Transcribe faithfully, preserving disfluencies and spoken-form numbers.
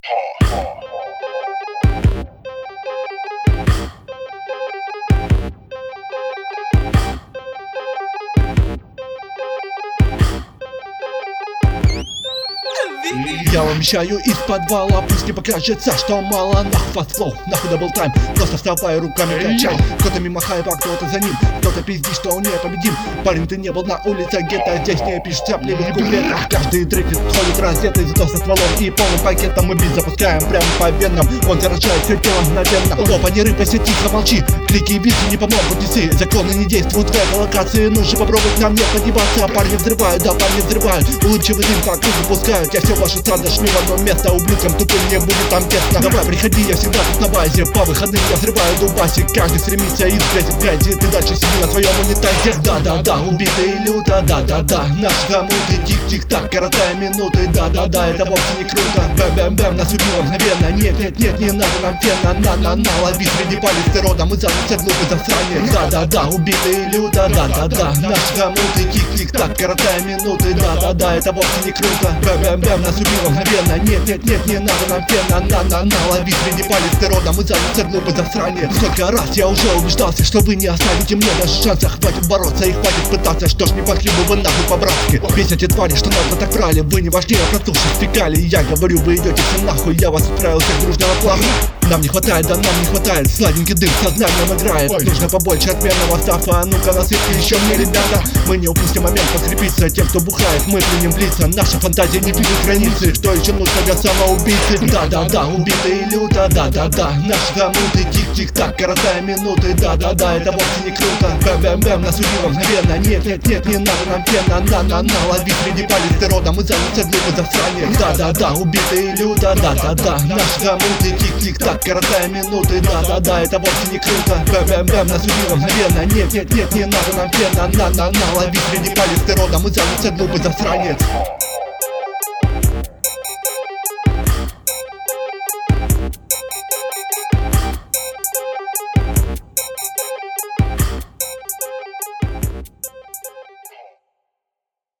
Я вам обещаю из подвала, пусть не покажется, что мало. Нахуй фаст флоу, нахуй дабл тайм, просто вставай руками качай. Кто-то мимо хайпа, кто-то за ним, кто-то пиздит, что он непобедим. Парень, ты не был на улице, где-то здесь не пишешь цапливых куплетах. Каждый трек ходит раздетый, зато со стволом и полным пакетом. Мы бит запускаем прямо по венам, он заражает все тело мгновенно. Опа, не рыпайся, тихо молчи, клики и биты не помогут, неси. Законы не действуют в этой локации, нужно попробовать нам не подниматься. Парни взрывают, да парни взрывают, улыбчивый дым по кругу пускают. Я все ваши страны шлю в одно место, ублюдкам тупым не будет там тесно. Давай, приходи, я всегда тут на базе, по выходным я взрываю дубасик. Каждый стремится из грязи в грязи, ты дальше сиди на своем унитазе. Да-да-да, убитые люто, да-да-да, наш замуты, тик-тик-так, коротая минуты. Да-да-да, это вовсе не круто, бэм-бэм-бэм, нас убило мгновенно. Нет-нет-нет, не надо нам фена, на-на-на, лови среди палец рода, мы занялся глупый засранец. Да-да-да, убитые люто, да-да-да, наш замуты, тик-тик-так, коротая минуты. Да-да-да, это вовсе не круто, бэм-бэм-бэм, нас убило мгновенно. Нет-нет-нет, не надо нам фена, на-на-на, лови среди палец рода, мы занялся глупый засранец. Сколько раз я уже убеждался, что вы не оставите мне даже шанса. Хватит бороться и хватит пытаться, что ж не пошли бы вы нахуй по-братски. Весь эти твари, что нас так брали, вы не важнее проснувшись фекали. Я говорю, вы идете все нахуй, я вас отправил всех дружно на плаху. Нам не хватает, да нам не хватает, сладенький дым сознанием играет. Ой. Нужно побольше отменного стафа, ну-ка насыпьте еще мне, ребята. Мы не упустим момент подкрепиться, тем, кто бухает, мы примем блица. Наша фантазия не видит границы, что еще нужно для самоубийцы. Да-да-да, убитые люто, да-да-да, наши замуты, тик-тик-так, коротая минуты. Да-да-да, это вовсе не круто, бэм-бэм-бэм, нас убило мгновенно. Нет-нет-нет, не надо нам фена, на-на-на, лови среди палец рода, мы занялся глупый засранец. Да-да-да, убитые люто, да-да-да, наши замуты, тик-тик-так, коротая минуты. Да-да-да, это вовсе не круто, бэм-бэм-бэм, нас убило мгновенно. Нет-нет-нет, не надо нам фена, на-на-на, лови среди палец рода, мы занялся глупый засранец.